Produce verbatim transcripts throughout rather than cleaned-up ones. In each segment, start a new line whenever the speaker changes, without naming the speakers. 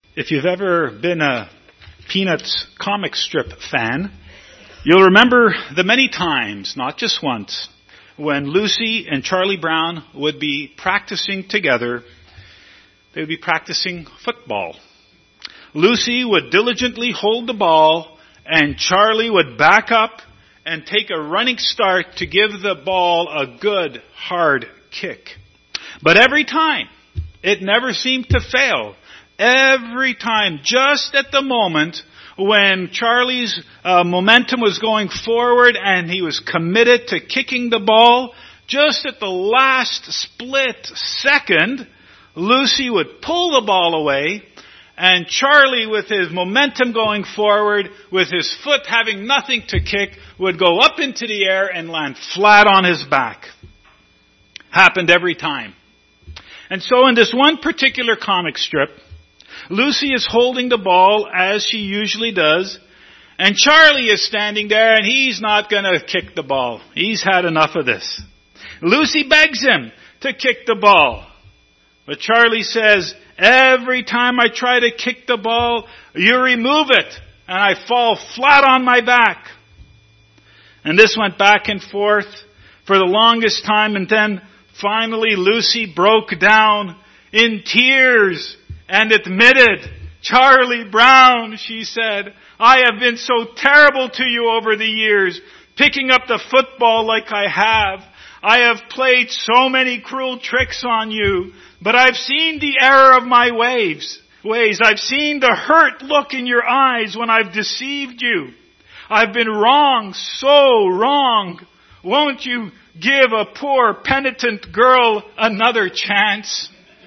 If you've ever been a Peanuts comic strip fan, you'll remember the many times, not just once, when Lucy and Charlie Brown would be practicing together. They would be practicing football. Lucy would diligently hold the ball, and Charlie would back up and take a running start to give the ball a good, hard kick. But every time, it never seemed to fail. Every time, just at the moment when Charlie's uh, momentum was going forward and he was committed to kicking the ball, just at the last split second, Lucy would pull the ball away, and Charlie, with his momentum going forward, with his foot having nothing to kick, would go up into the air and land flat on his back. Happened every time. And so in this one particular comic strip, Lucy is holding the ball as she usually does, and Charlie is standing there and he's not going to kick the ball. He's had enough of this. Lucy begs him to kick the ball. But Charlie says, every time I try to kick the ball, you remove it and I fall flat on my back. And this went back and forth for the longest time, and then finally Lucy broke down in tears and admitted, Charlie Brown, she said, I have been so terrible to you over the years, picking up the football like I have. I have played so many cruel tricks on you, but I've seen the error of my ways. Ways. I've seen the hurt look in your eyes when I've deceived you. I've been wrong, so wrong. Won't you give a poor penitent girl another chance?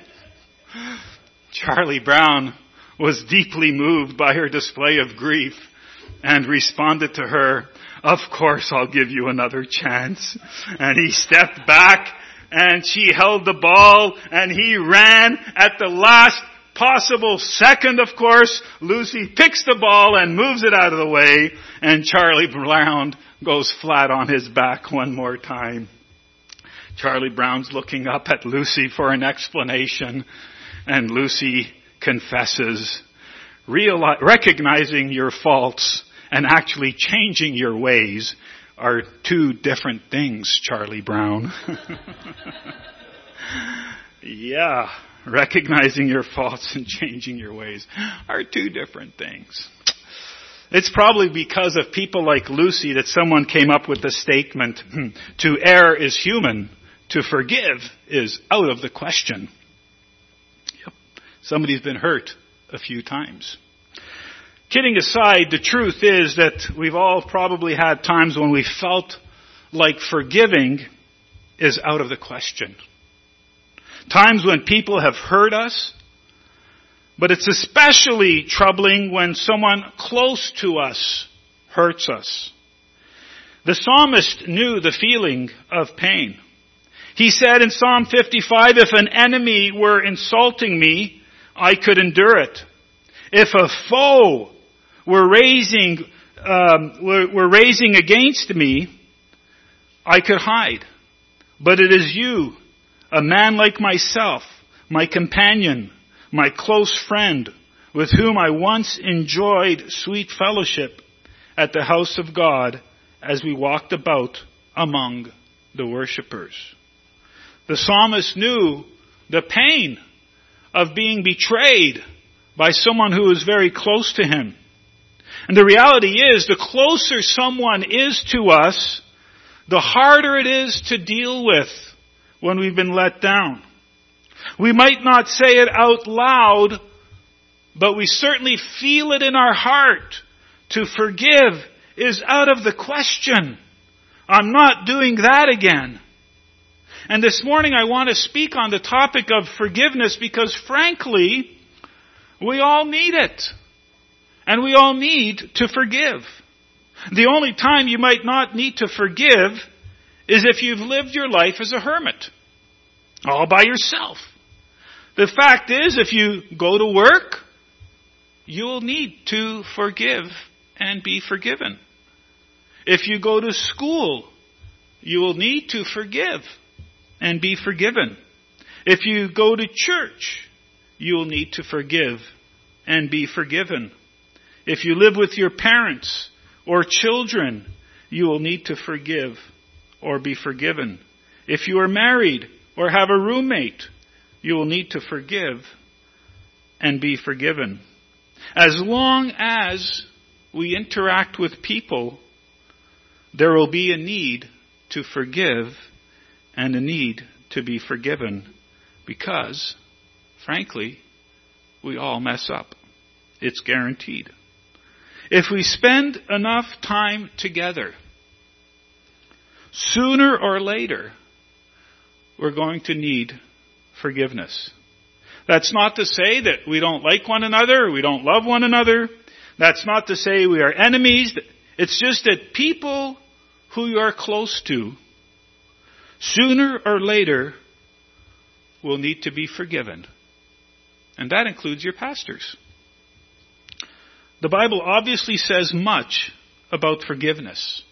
Charlie Brown was deeply moved by her display of grief and responded to her, of course I'll give you another chance. And he stepped back and she held the ball and he ran at the last possible second, of course. Lucy picks the ball and moves it out of the way, and Charlie Brown goes flat on his back one more time. Charlie Brown's looking up at Lucy for an explanation, and Lucy confesses, Reali- recognizing your faults and actually changing your ways are two different things, Charlie Brown. Yeah, recognizing your faults and changing your ways are two different things. It's probably because of people like Lucy that someone came up with the statement, to err is human, to forgive is out of the question. Yep. Somebody's been hurt a few times. Kidding aside, the truth is that we've all probably had times when we felt like forgiving is out of the question. Times when people have hurt us, but it's especially troubling when someone close to us hurts us. The psalmist knew the feeling of pain. He said in Psalm fifty-five, if an enemy were insulting me, I could endure it. If a foe were raising, um, were, were raising against me, I could hide. But it is you, a man like myself, my companion, my close friend, with whom I once enjoyed sweet fellowship at the house of God as we walked about among the worshippers. The psalmist knew the pain of being betrayed by someone who was very close to him. And the reality is, the closer someone is to us, the harder it is to deal with when we've been let down. We might not say it out loud, but we certainly feel it in our heart. To forgive is out of the question. I'm not doing that again. And this morning I want to speak on the topic of forgiveness because, frankly, we all need it. And we all need to forgive. The only time you might not need to forgive is if you've lived your life as a hermit, all by yourself. The fact is, if you go to work, you'll need to forgive and be forgiven. If you go to school, you will need to forgive and be forgiven. If you go to church, you will need to forgive and be forgiven. If you live with your parents or children, you will need to forgive or be forgiven. If you are married or have a roommate, you will need to forgive and be forgiven. As long as we interact with people, there will be a need to forgive and a need to be forgiven because, frankly, we all mess up. It's guaranteed. If we spend enough time together, sooner or later, we're going to need forgiveness. That's not to say that we don't like one another, or we don't love one another. That's not to say we are enemies. It's just that people who you are close to, sooner or later, will need to be forgiven. And that includes your pastors. The Bible obviously says much about forgiveness.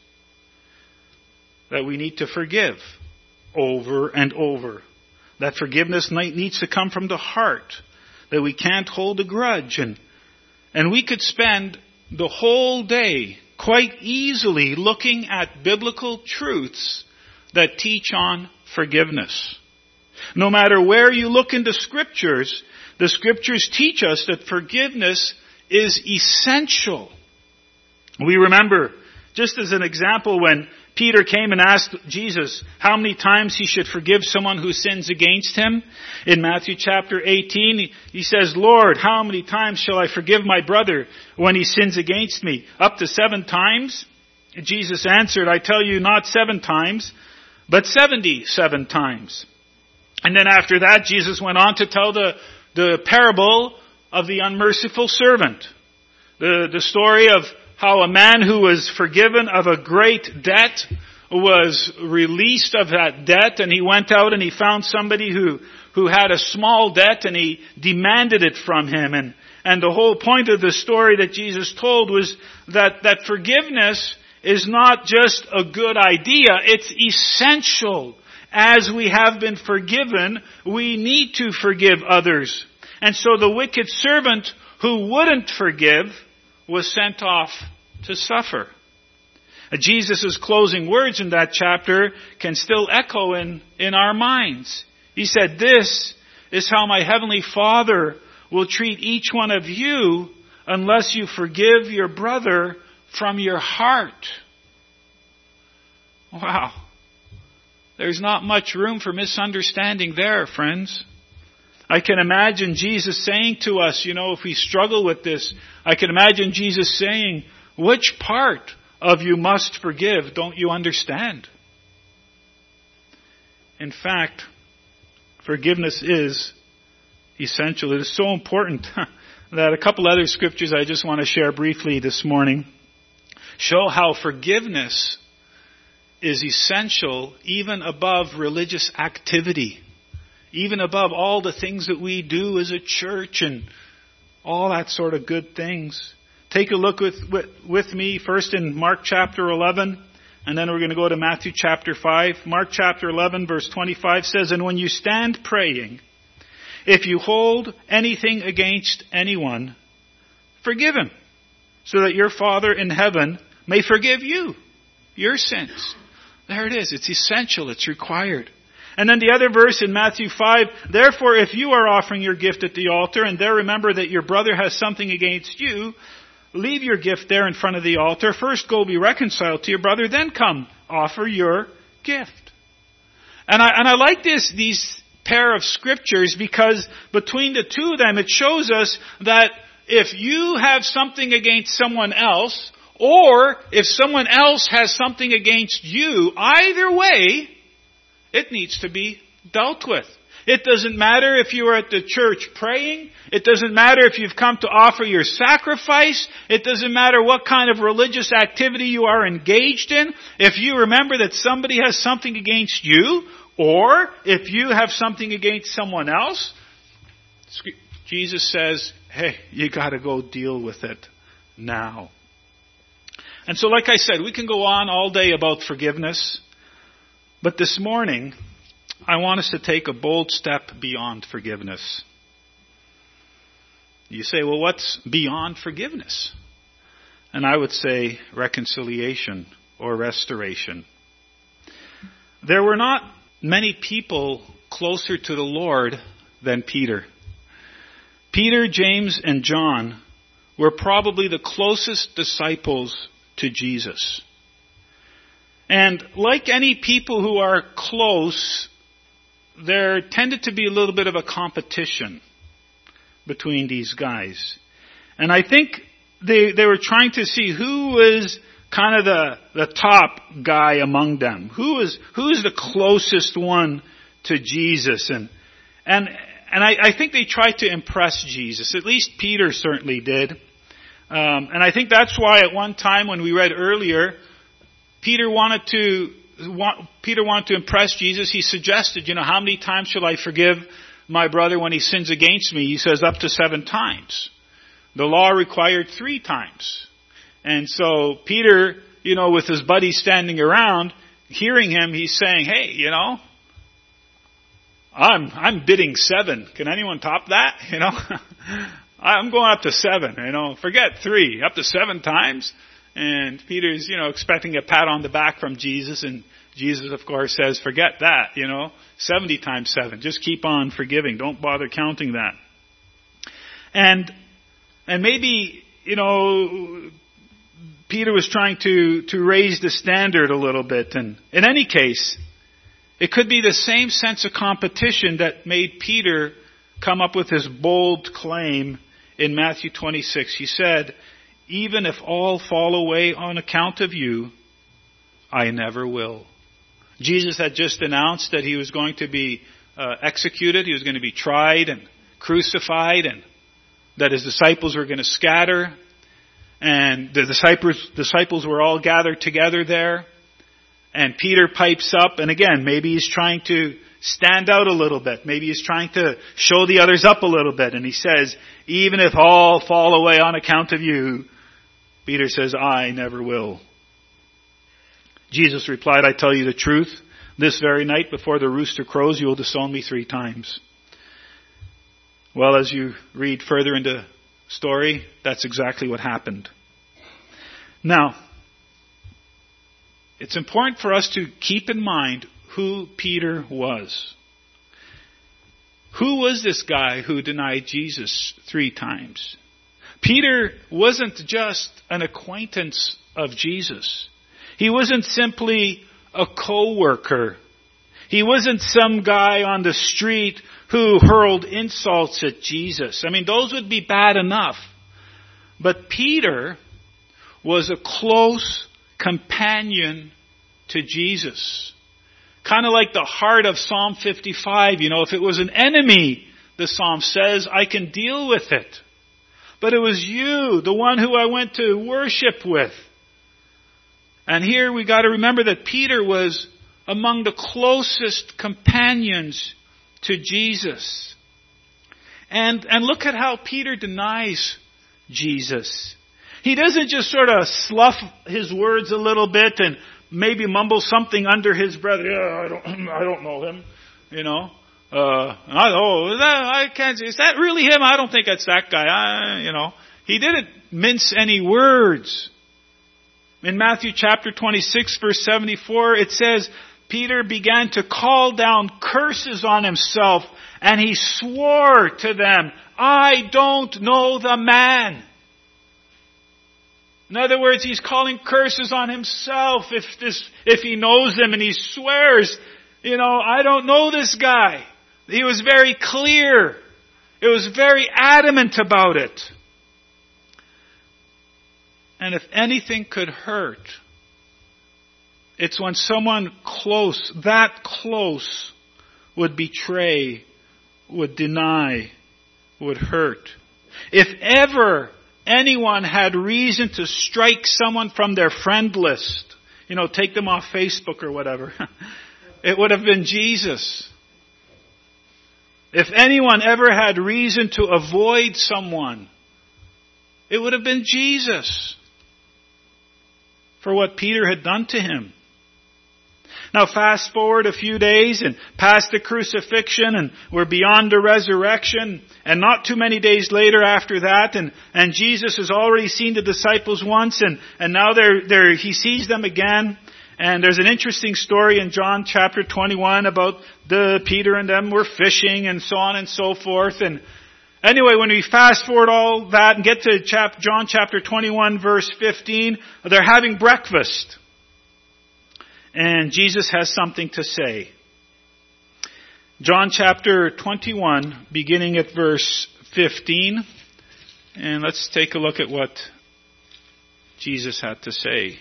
That we need to forgive over and over. That forgiveness needs to come from the heart. That we can't hold a grudge. And, and we could spend the whole day quite easily looking at biblical truths that teach on forgiveness. No matter where you look in the Scriptures, the Scriptures teach us that forgiveness is essential. We remember, just as an example, when Peter came and asked Jesus how many times he should forgive someone who sins against him. In Matthew chapter eighteen, he, he says, Lord, how many times shall I forgive my brother when he sins against me? Up to seven times? Jesus answered, I tell you, not seven times, but seventy-seven times. And then after that, Jesus went on to tell the, the parable of the unmerciful servant. The, the story of how a man who was forgiven of a great debt was released of that debt, and he went out and he found somebody who, who had a small debt, and he demanded it from him. And, and the whole point of the story that Jesus told was that, that forgiveness is not just a good idea, it's essential. As we have been forgiven, we need to forgive others. And so the wicked servant who wouldn't forgive was sent off to suffer. Jesus' closing words in that chapter can still echo in, in our minds. He said, this is how my heavenly Father will treat each one of you unless you forgive your brother from your heart. Wow. There's not much room for misunderstanding there, friends. I can imagine Jesus saying to us, you know, if we struggle with this, I can imagine Jesus saying, which part of you must forgive don't you understand? In fact, forgiveness is essential. It is so important that a couple other scriptures I just want to share briefly this morning show how forgiveness is essential even above religious activity. Even above all the things that we do as a church and all that sort of good things. Take a look with, with, with me first in Mark chapter eleven, and then we're going to go to Matthew chapter five. Mark chapter eleven verse twenty-five says, and when you stand praying, if you hold anything against anyone, forgive him, so that your Father in heaven may forgive you your sins. There it is. It's essential. It's required. And then the other verse in Matthew five, therefore if you are offering your gift at the altar and there remember that your brother has something against you, leave your gift there in front of the altar. First go be reconciled to your brother, then come offer your gift. And I, and I like this, these pair of scriptures because between the two of them it shows us that if you have something against someone else or if someone else has something against you, either way, it needs to be dealt with. It doesn't matter if you are at the church praying. It doesn't matter if you've come to offer your sacrifice. It doesn't matter what kind of religious activity you are engaged in. If you remember that somebody has something against you, or if you have something against someone else, Jesus says, hey, you got to go deal with it now. And so like I said, we can go on all day about forgiveness. But this morning, I want us to take a bold step beyond forgiveness. You say, well, what's beyond forgiveness? And I would say reconciliation or restoration. There were not many people closer to the Lord than Peter. Peter, James, and John were probably the closest disciples to Jesus. And like any people who are close, there tended to be a little bit of a competition between these guys. And I think they they were trying to see who was kind of the, the top guy among them. Who is who is the closest one to Jesus? And and and I, I think they tried to impress Jesus. At least Peter certainly did. Um, and I think that's why at one time when we read earlier, Peter wanted to want, Peter wanted to impress Jesus. He suggested, you know, how many times shall I forgive my brother when he sins against me? He says up to seven times. The law required three times. And so Peter, you know, with his buddies standing around, hearing him, he's saying, hey, you know, I'm I'm bidding seven. Can anyone top that? You know, I'm going up to seven. You know, forget three, up to seven times. And Peter's, you know, expecting a pat on the back from Jesus, and Jesus, of course, says, forget that. You know, seventy times seven. Just keep on forgiving. Don't bother counting that. And and maybe, you know, Peter was trying to to raise the standard a little bit. And in any case, it could be the same sense of competition that made Peter come up with his bold claim in Matthew twenty-six. He said, even if all fall away on account of you, I never will. Jesus had just announced that he was going to be uh, executed. He was going to be tried and crucified, and that his disciples were going to scatter. And the disciples, disciples were all gathered together there. And Peter pipes up, and again, maybe he's trying to stand out a little bit. Maybe he's trying to show the others up a little bit. And he says, even if all fall away on account of you, Peter says, I never will. Jesus replied, I tell you the truth. This very night before the rooster crows, you will disown me three times. Well, as you read further into the story, that's exactly what happened. Now, it's important for us to keep in mind who Peter was. Who was this guy who denied Jesus three times? Peter wasn't just an acquaintance of Jesus. He wasn't simply a co-worker. He wasn't some guy on the street who hurled insults at Jesus. I mean, those would be bad enough. But Peter was a close companion to Jesus. Kind of like the heart of Psalm fifty-five. You know, if it was an enemy, the Psalm says, I can deal with it. But it was you, the one who I went to worship with. And here we got to remember that Peter was among the closest companions to Jesus. And, and look at how Peter denies Jesus. He doesn't just sort of slough his words a little bit and maybe mumble something under his breath. Yeah, I don't, I don't know him, you know. Uh, I, oh, that, I can't. Is that really him? I don't think it's that guy. I, you know, he didn't mince any words. In Matthew chapter twenty-six, verse seventy-four, it says Peter began to call down curses on himself, and he swore to them, "I don't know the man." In other words, he's calling curses on himself if this, if he knows him, and he swears, you know, I don't know this guy. He was very clear. It was very adamant about it. And if anything could hurt, it's when someone close, that close, would betray, would deny, would hurt. If ever anyone had reason to strike someone from their friend list, you know, take them off Facebook or whatever, it would have been Jesus. If anyone ever had reason to avoid someone, it would have been Jesus for what Peter had done to him. Now fast forward a few days and past the crucifixion, and we're beyond the resurrection, and not too many days later after that, and, and Jesus has already seen the disciples once, and, and now they're, they're, he sees them again. And there's an interesting story in John chapter twenty-one about the Peter and them were fishing and so on and so forth. And anyway, when we fast forward all that and get to chap- John chapter twenty-one verse fifteen, they're having breakfast. And Jesus has something to say. John chapter twenty-one, beginning at verse fifteen. And let's take a look at what Jesus had to say.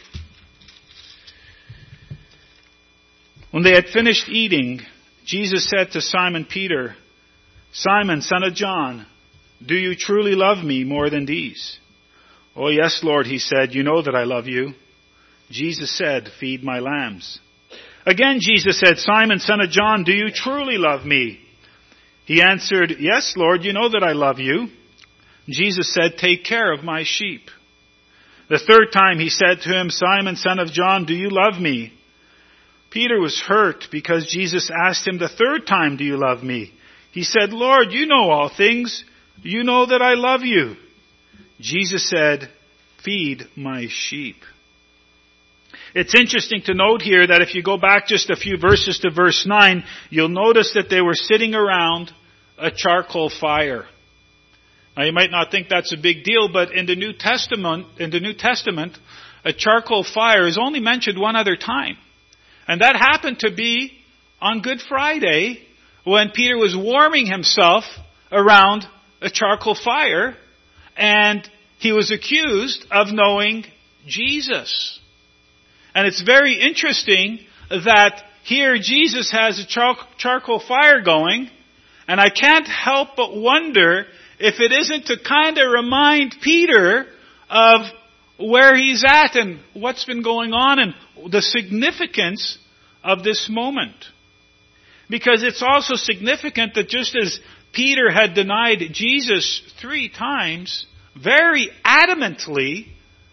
When they had finished eating, Jesus said to Simon Peter, "Simon, son of John, do you truly love me more than these?" "Oh yes, Lord," he said, "you know that I love you." Jesus said, "Feed my lambs." Again Jesus said, "Simon, son of John, do you truly love me?" He answered, "Yes, Lord, you know that I love you." Jesus said, "Take care of my sheep." The third time he said to him, "Simon, son of John, do you love me?" Peter was hurt because Jesus asked him the third time, "Do you love me?" He said, "Lord, you know all things. You know that I love you." Jesus said, "Feed my sheep." It's interesting to note here that if you go back just a few verses to verse nine, you'll notice that they were sitting around a charcoal fire. Now you might not think that's a big deal, but in the New Testament, in the New Testament, a charcoal fire is only mentioned one other time. And that happened to be on Good Friday when Peter was warming himself around a charcoal fire and he was accused of knowing Jesus. And it's very interesting that here Jesus has a char- charcoal fire going, and I can't help but wonder if it isn't to kind of remind Peter of where he's at and what's been going on and the significance of this moment. Because it's also significant that just as Peter had denied Jesus three times, very adamantly,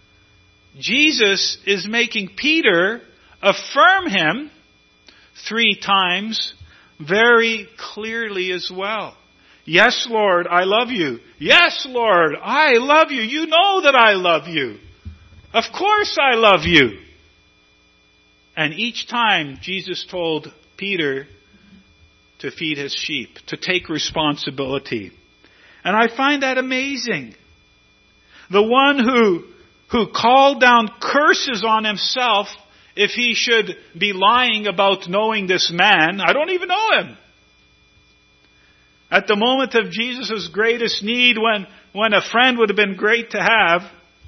Jesus is making Peter affirm him three times very clearly as well. "Yes, Lord, I love you. Yes, Lord, I love you. You know that I love you. Of course I love you." And each time Jesus told Peter to feed his sheep, to take responsibility. And I find that amazing. The one who, who called down curses on himself if he should be lying about knowing this man. I don't even know him. At the moment of Jesus' greatest need, when, when a friend would have been great to have,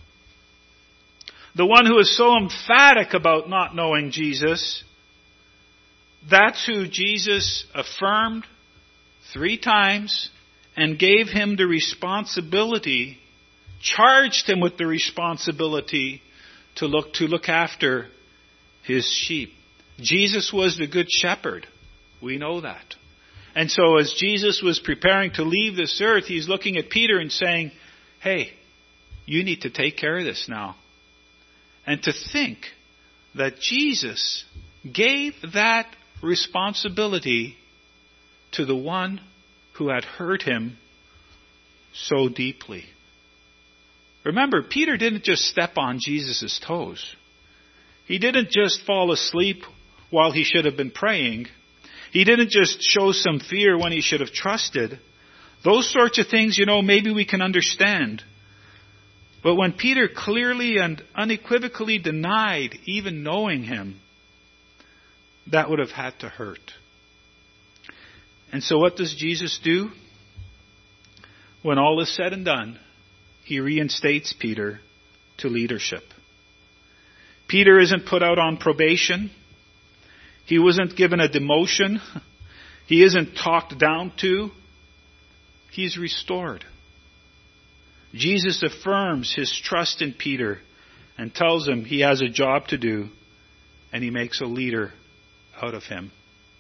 the one who is so emphatic about not knowing Jesus, that's who Jesus affirmed three times and gave him the responsibility, charged him with the responsibility to look, to look after his sheep. Jesus was the good shepherd. We know that. And so as Jesus was preparing to leave this earth, he's looking at Peter and saying, "Hey, you need to take care of this now." And to think that Jesus gave that responsibility to the one who had hurt him so deeply. Remember, Peter didn't just step on Jesus' toes. He didn't just fall asleep while he should have been praying. He didn't just show some fear when he should have trusted. Those sorts of things, you know, maybe we can understand. But when Peter clearly and unequivocally denied even knowing him, that would have had to hurt. And so what does Jesus do? When all is said and done, he reinstates Peter to leadership. Peter isn't put out on probation. He wasn't given a demotion. He isn't talked down to. He's restored. Jesus affirms his trust in Peter and tells him he has a job to do, and he makes a leader out of him.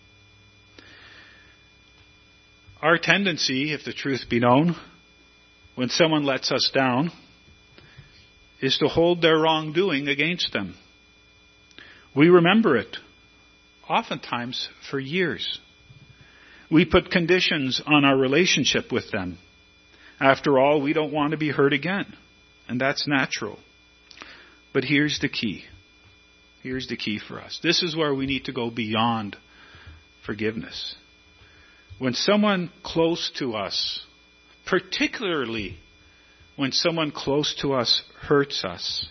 Our tendency, if the truth be known, when someone lets us down, is to hold their wrongdoing against them. We remember it oftentimes for years. We put conditions on our relationship with them. After all, we don't want to be hurt again. And that's natural. But here's the key. Here's the key for us. This is where we need to go beyond forgiveness. When someone close to us, particularly when someone close to us hurts us,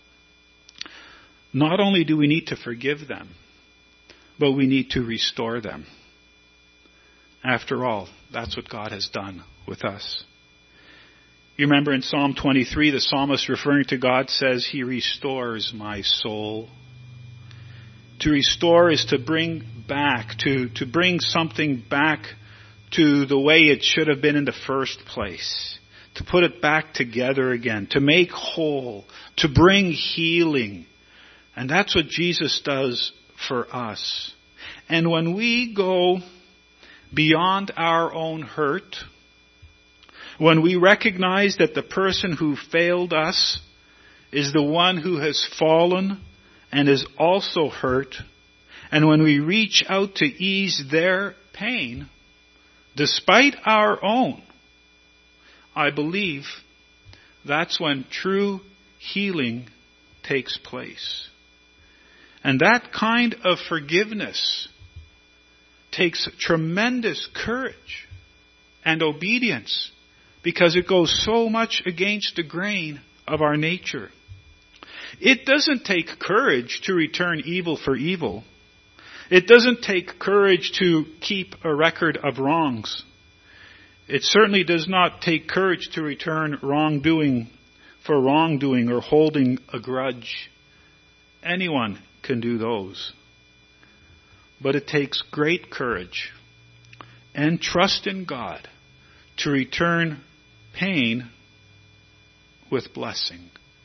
not only do we need to forgive them, but we need to restore them. After all, that's what God has done with us. You remember in Psalm twenty-three, the psalmist referring to God says, He restores my soul. To restore is to bring back, to, to bring something back to the way it should have been in the first place. To put it back together again. To make whole. To bring healing. And that's what Jesus does for us. And when we go beyond our own hurt, when we recognize that the person who failed us is the one who has fallen and is also hurt, and when we reach out to ease their pain, despite our own, I believe that's when true healing takes place. And that kind of forgiveness takes tremendous courage and obedience, because it goes so much against the grain of our nature. It doesn't take courage to return evil for evil. It doesn't take courage to keep a record of wrongs. It certainly does not take courage to return wrongdoing for wrongdoing or holding a grudge. Anyone can do those. But it takes great courage and trust in God to return pain with blessing.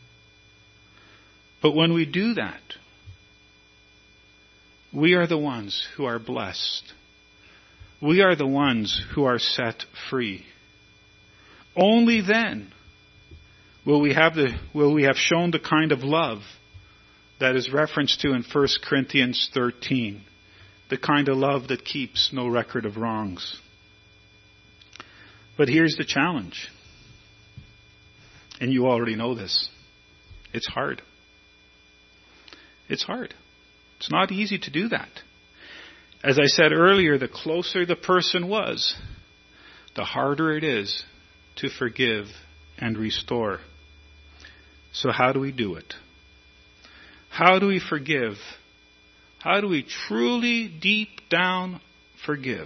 But when we do that, we are the ones who are blessed. We are the ones who are set free. Only then will we have the will we have shown the kind of love that is referenced to in First Corinthians thirteen, the kind of love that keeps no record of wrongs. But here's the challenge. And you already know this. It's hard. It's hard. It's not easy to do that. As I said earlier, the closer the person was, the harder it is to forgive and restore. So how do we do it? How do we forgive? How do we truly deep down forgive?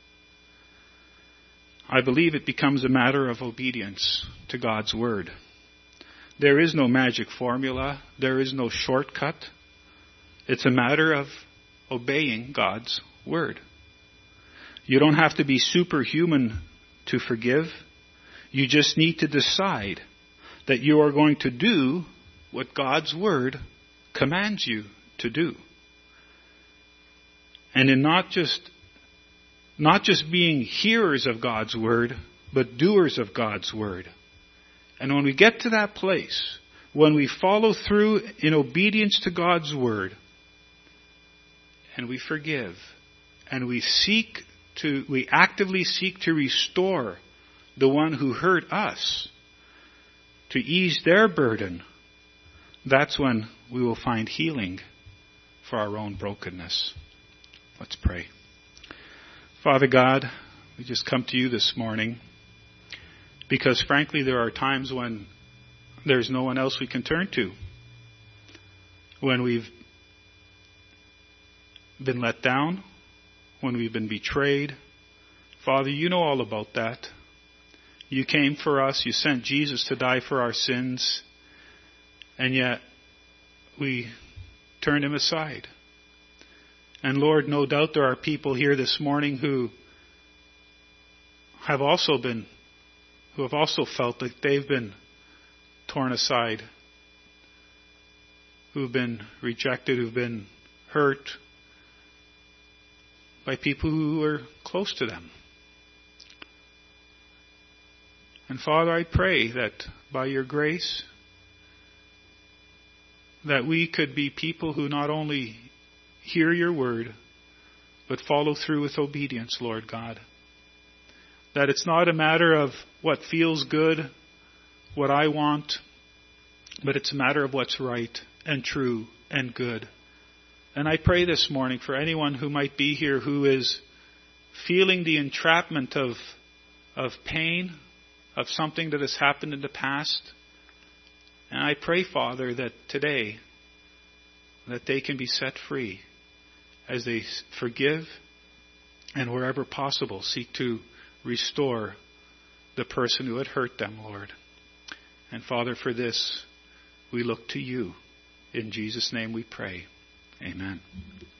I believe it becomes a matter of obedience to God's Word. There is no magic formula. There is no shortcut. It's a matter of obeying God's Word. You don't have to be superhuman to forgive. You just need to decide that you are going to do what God's Word commands you to do. And in not just not just being hearers of God's Word, but doers of God's Word. And when we get to that place, when we follow through in obedience to God's Word, and we forgive, and we seek to, we actively seek to restore the one who hurt us, to ease their burden, that's when we will find healing for our own brokenness. Let's pray. Father God, we just come to you this morning because frankly there are times when there's no one else we can turn to. When we've been let down, when we've been betrayed. Father, you know all about that. You came for us. You sent Jesus to die for our sins. And yet we turned him aside. And Lord, no doubt there are people here this morning who have also been, who have also felt that they've been torn aside, who've been rejected, who've been hurt by people who are close to them. And Father, I pray that by your grace, that we could be people who not only hear your word, but follow through with obedience, Lord God. That it's not a matter of what feels good, what I want, but it's a matter of what's right and true and good. And I pray this morning for anyone who might be here who is feeling the entrapment of, of pain, of something that has happened in the past. And I pray, Father, that today, that they can be set free as they forgive and wherever possible seek to restore the person who had hurt them, Lord. And Father, for this, we look to you. In Jesus' name we pray. Amen.